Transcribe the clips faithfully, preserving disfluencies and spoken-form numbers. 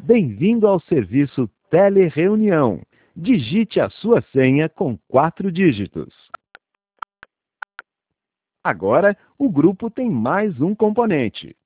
Bem-vindo ao serviço Telereunião. Digite a sua senha com quatro dígitos. Agora, o grupo tem mais um componente.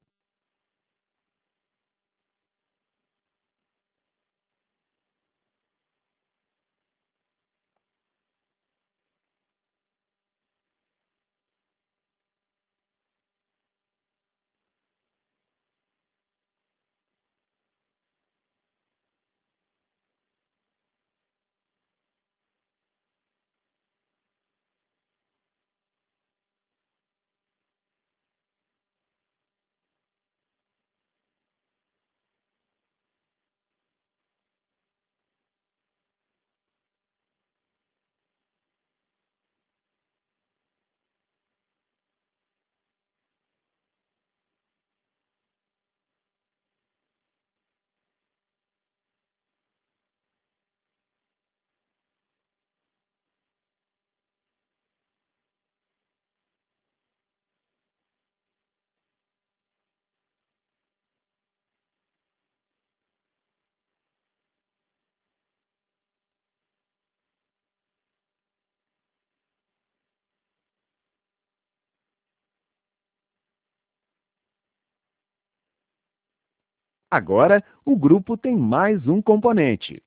Agora, o grupo tem mais um componente.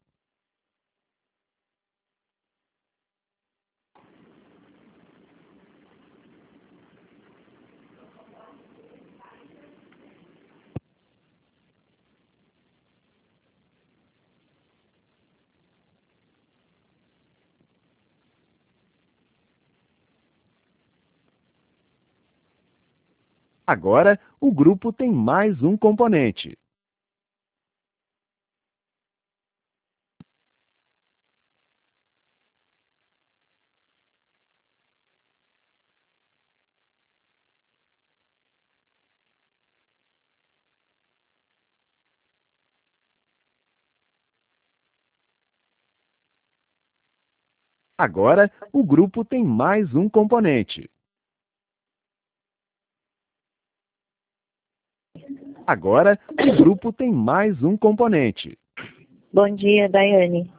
Agora, o grupo tem mais um componente. Agora, o grupo tem mais um componente. Agora, o grupo tem mais um componente. Bom dia, Daiane.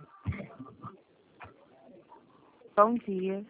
Bom dia.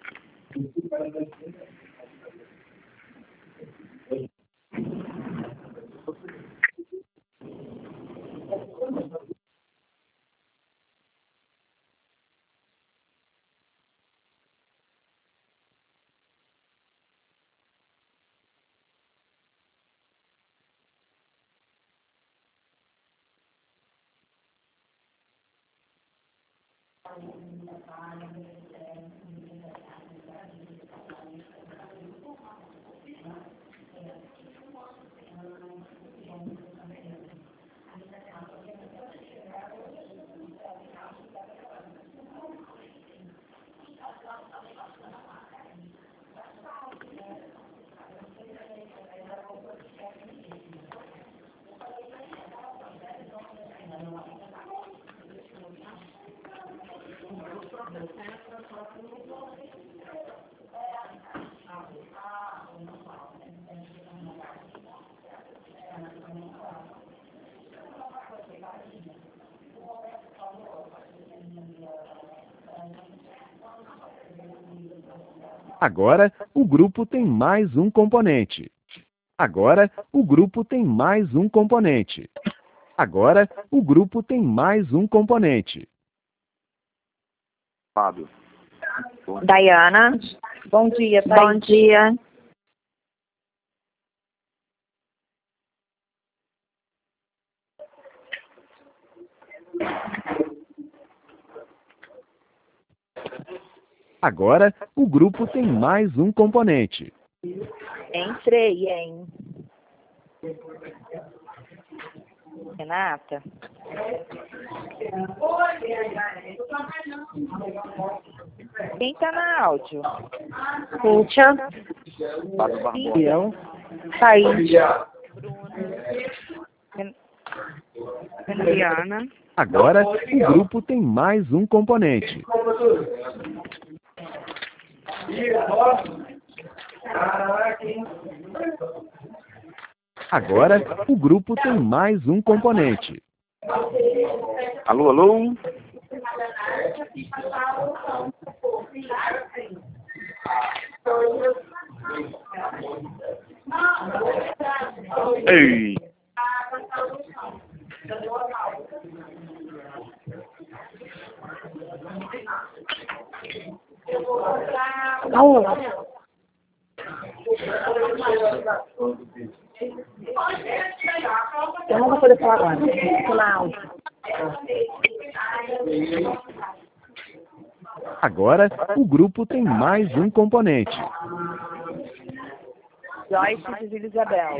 Agora, o grupo tem mais um componente. Agora, o grupo tem mais um componente. Agora, o grupo tem mais um componente. Fábio. Daiana. Bom dia, Thaís. Bom dia. Agora, o grupo tem mais um componente. Entrei, hein? Renata? Quem tá na áudio? Cíntia. Fábio Barbosa. Eu. Thaís. Ren- Adriana. Agora, o grupo tem mais um componente. Agora, o grupo tem mais um componente. Alô, alô? Ei! Alô? Eu não vou poder falar agora. Tô na áudio. Agora, o grupo tem mais um componente. Joyce de Vila Isabel.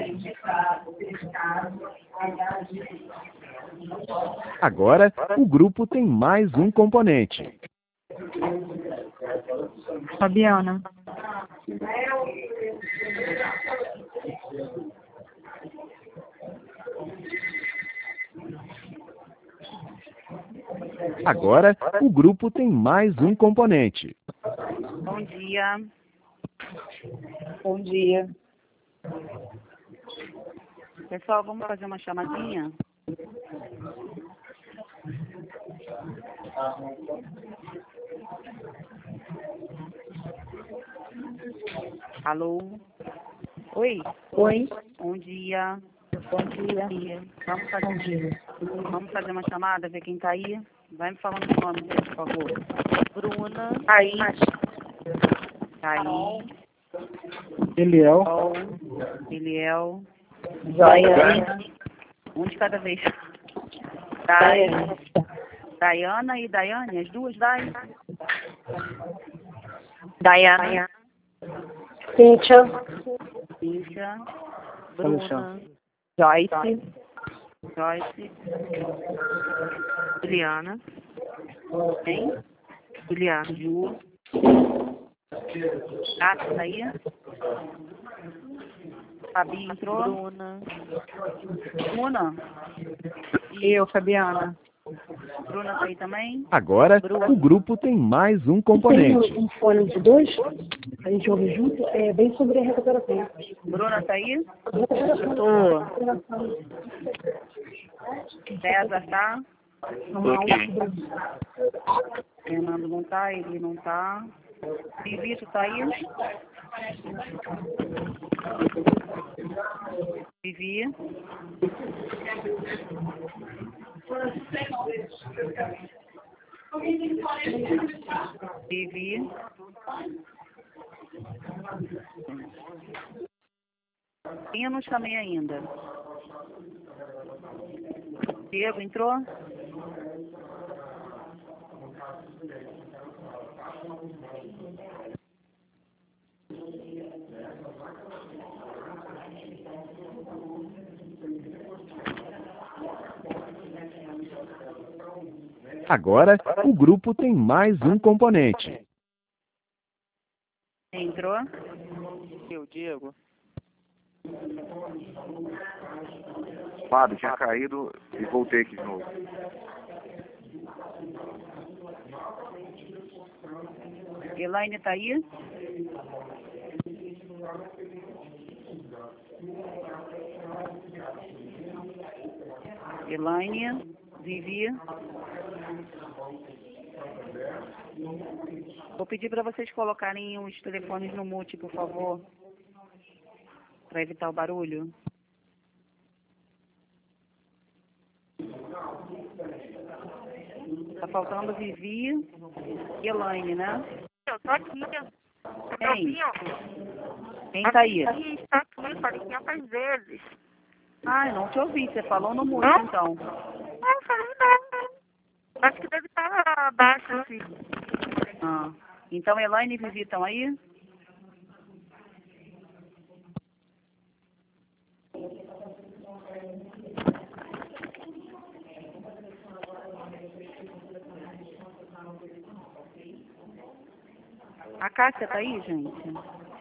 Agora, o grupo tem mais um componente. Fabiana. Agora, o grupo tem mais um componente. Bom dia. Bom dia. Pessoal, vamos fazer uma chamadinha? Alô? Oi? Oi. Bom dia. Bom dia. Vamos fazer, vamos fazer uma chamada, ver quem tá aí? Vai me falando o nome dele, por favor. Bruna. Aí. Thaís. Eliel. Sol. Eliel. Joyce. Um de cada vez. Daiane. Daiana e Daiane, as duas Dai. Daiane. Cíntia. Cíntia. Alexandre. Bruna. Joyce. Joyce. Juliana. Quem? Juliana. Ju. Cátia, tá aí? Fabi entrou? Bruna. Bruna? Eu, Fabiana. Bruna tá aí também? Agora, o grupo tem mais um componente. Tem um fone de dois, a gente ouve junto, é bem sobre a recuperação. Bruna tá aí? Recuperação. César tá? Ok. Fernando não tá, ele não tá. Vivito tá aí? Vivi. Vivi. Quem eu não chamei ainda? Diego entrou? Agora, o grupo tem mais um componente. Entrou? Eu, Diego. Fábio, tinha caído e voltei aqui de novo. Elaine tá aí? Elaine, Vivi. Vou pedir para vocês colocarem os telefones no mute, por favor, para evitar o barulho. Tá faltando Vivi e Elaine, né? Eu tô aqui. Quem? Quem tá aí? Está aqui, falei quinhentas vezes. Ai, não te ouvi. Você falou no mute, então. Não, falei não. Acho que deve estar abaixo, assim. Ah. Então, Elaine e Vivi estão aí? A Cássia tá aí, gente?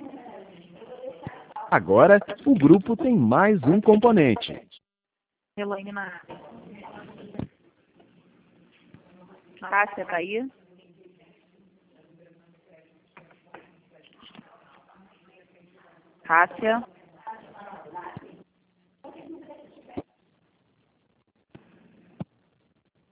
Agora, o grupo tem mais um componente. Elaine na área. Cássia tá aí? Cássia?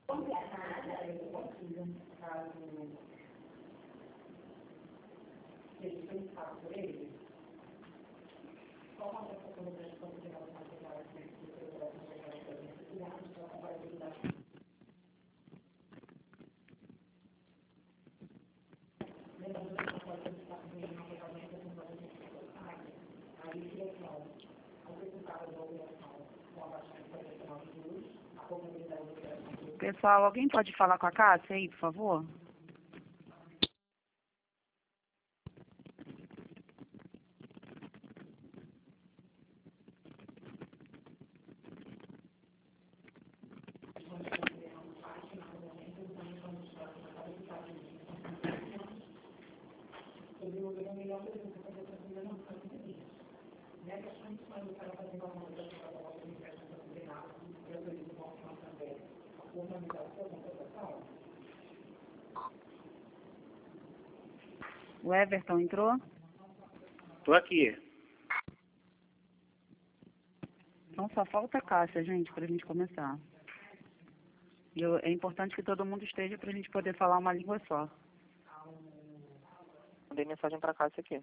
Pessoal, alguém pode falar com a Cássia aí, por favor? O Everton entrou? Tô aqui. Então só falta a Cássia, gente, para a gente começar. E eu, é importante que todo mundo esteja para a gente poder falar uma língua só. Mandei mensagem pra Cássia aqui.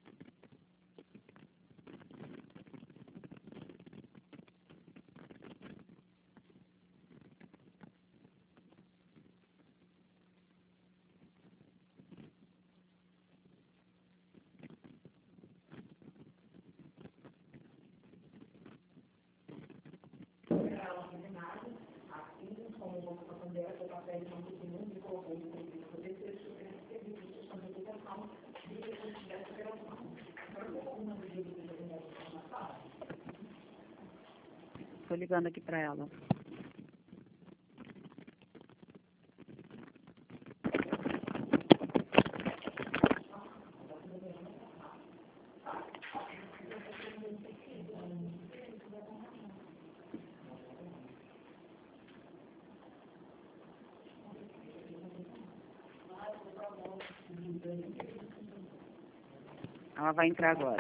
Estou ligando aqui para ela. Ela vai entrar agora.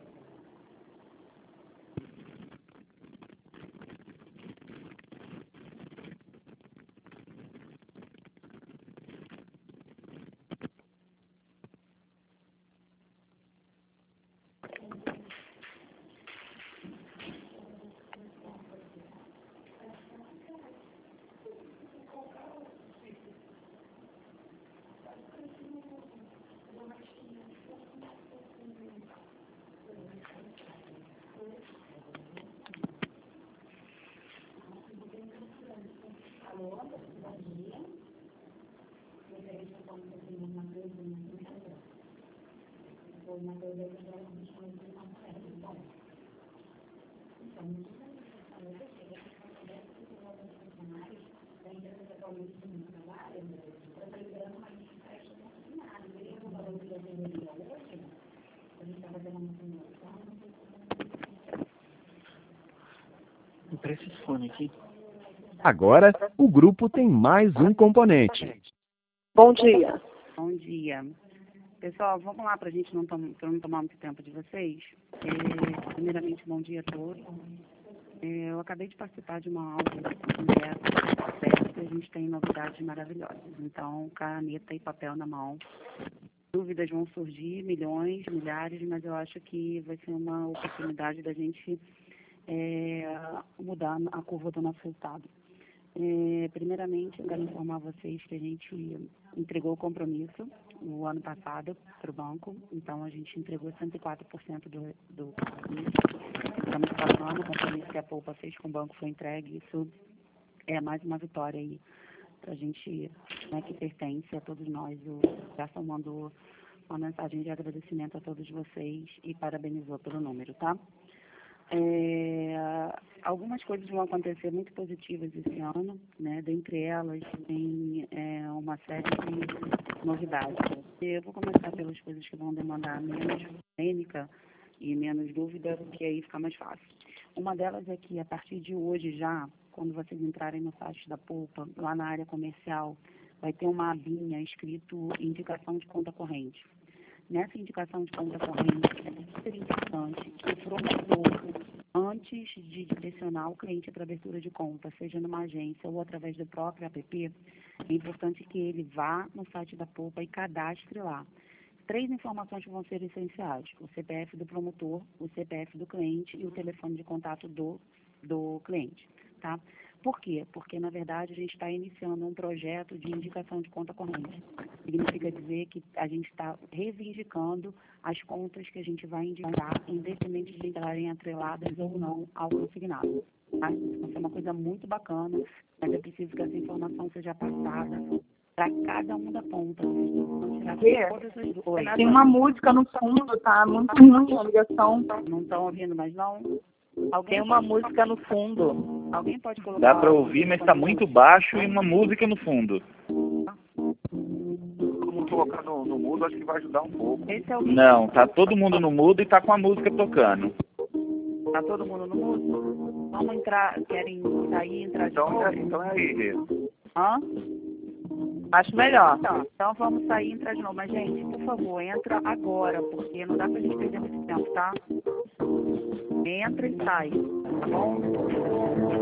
Vou para esse fone aqui. Agora, o grupo tem mais um componente. Bom dia. Bom dia. Pessoal, vamos lá para a gente não, tom pra não tomar muito tempo de vocês. É, primeiramente, bom dia a todos. É, eu acabei de participar de uma aula aberta e a gente tem novidades maravilhosas. Então, caneta e papel na mão. Dúvidas vão surgir, milhões, milhares, mas eu acho que vai ser uma oportunidade da gente é, mudar a curva do nosso resultado. É, primeiramente, eu quero informar vocês que a gente entregou o compromisso no ano passado para o banco, então a gente entregou cento e quatro por cento do, do compromisso. Estamos passando, o compromisso que a Poupa fez com o banco foi entregue, isso é mais uma vitória aí para a gente, né, que pertence a todos nós. O Gerson mandou uma mensagem de agradecimento a todos vocês e parabenizou pelo número, tá? É, algumas coisas vão acontecer muito positivas esse ano, né? Dentre elas tem é, uma série de novidades. Eu vou começar pelas coisas que vão demandar menos polêmica e menos dúvida, porque aí fica mais fácil. Uma delas é que a partir de hoje já, quando vocês entrarem no site da Poupa, lá na área comercial, vai ter uma abinha escrito indicação de conta corrente. Nessa indicação de conta corrente, é super importante que o promotor antes de direcionar o cliente para abertura de conta, seja numa agência ou através do próprio app, é importante que ele vá no site da Poupa e cadastre lá. Três informações que vão ser essenciais: o C P F do promotor, o C P F do cliente e o telefone de contato do, do cliente, tá? Por quê? Porque, na verdade, a gente está iniciando um projeto de indicação de conta corrente. Significa dizer que a gente está reivindicando as contas que a gente vai indicar, independente de estarem atreladas ou não ao consignado. Tá? Isso vai ser uma coisa muito bacana, mas é preciso que essa informação seja passada para cada um da ponta. Oi. Tem uma música no fundo, tá? Muito ruim a ligação. Não estão ouvindo mais, não? Alguém Tem uma pode- música no fundo. Alguém pode colocar... Dá pra ouvir, mas tá muito baixo e uma música no fundo. Todo mundo colocar no, no mudo, acho que vai ajudar um pouco. Esse é o... Não, tá todo mundo no mudo e tá com a música tocando. Tá todo mundo no mudo? Vamos entrar, querem sair e entrar de Então, novo? é, então é aí, Rê. Hã? Acho melhor. Então, então vamos sair e entrar de novo. Mas, gente, por favor, entra agora, porque não dá pra gente perder muito tempo, tá? Entra e sai, tá bom?